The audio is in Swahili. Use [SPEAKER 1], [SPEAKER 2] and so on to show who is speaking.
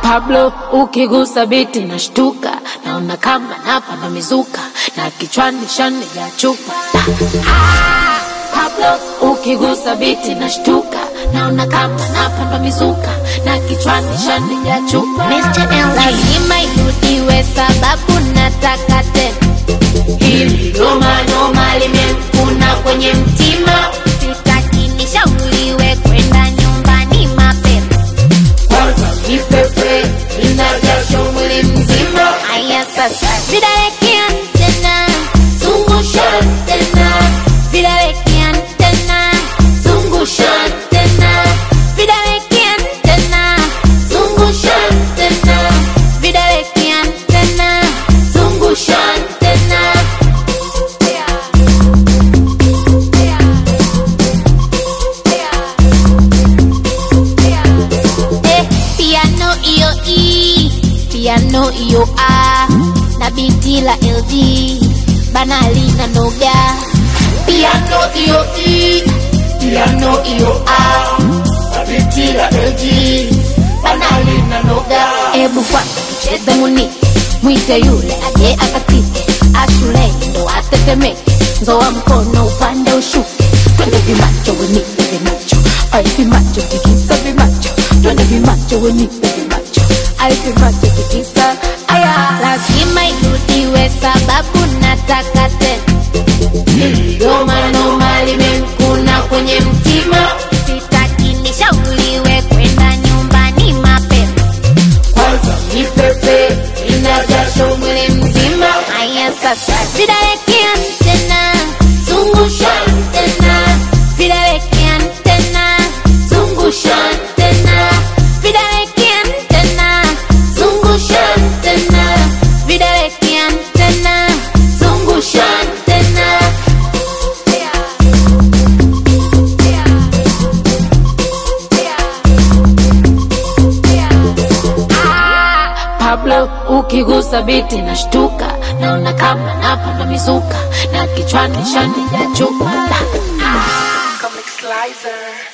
[SPEAKER 1] Pablo ukigusa biti nashtuka, naona kama napanda mizuka, na kichwani shani ya chupa. Pablo ukigusa biti nashtuka, naona kama napanda mizuka, na kichwani shani ya chupa.
[SPEAKER 2] Mr. L lazima irudiwe sababu nataka tena.
[SPEAKER 1] Hili noma noma limekuna kwenye mtima,
[SPEAKER 2] Sitaki nishauriwe kwenda nyumbani mapema.
[SPEAKER 1] kwanza nipepe inajasho mwili mzima.
[SPEAKER 2] Aya sasa vidaleki antena,
[SPEAKER 1] Zungusha tena,
[SPEAKER 2] vidaleki antena,
[SPEAKER 1] zungusha tena,
[SPEAKER 2] vidaleki antena,
[SPEAKER 1] zungusha tena,
[SPEAKER 2] vidaleki antena.
[SPEAKER 1] zungusha tena.
[SPEAKER 2] Piano iyo E, piano iyo A, na biti la LG, banali na noga.
[SPEAKER 1] Piano iyo E, piano iyo A, biti la LG, banali na noga.
[SPEAKER 2] Ebu kwanza tucheze muni, mwite yule aje akatike, ashule ndo atetemeke, nzoa mkono upande ushuke, twende vimacho wenipe vimacho, ai vimacho tikisa vimacho, twende vimacho wenipe vimacho, ai vimacho tikisa. Aya lazima irudiwe sababu nataka tena.
[SPEAKER 1] Noma noma limekuna kwenye mtima,
[SPEAKER 2] Sitaki nishauriwe kwenda nyumbani mapema.
[SPEAKER 1] kwanza nipepe inajasho mwili mzima.
[SPEAKER 2] Aya sasa vidaleki antena,
[SPEAKER 1] Zungusha tena,
[SPEAKER 2] vidaleki antena,
[SPEAKER 1] zungusha tena,
[SPEAKER 2] vidaleki antena,
[SPEAKER 1] zungusha tena,
[SPEAKER 2] vidaleki antena.
[SPEAKER 1] zungusha tena. Pablo ukigusa biti nashtuka, naona kama napanda mizuka, na kichwani shani ya chupa.
[SPEAKER 3] Comic Slicer.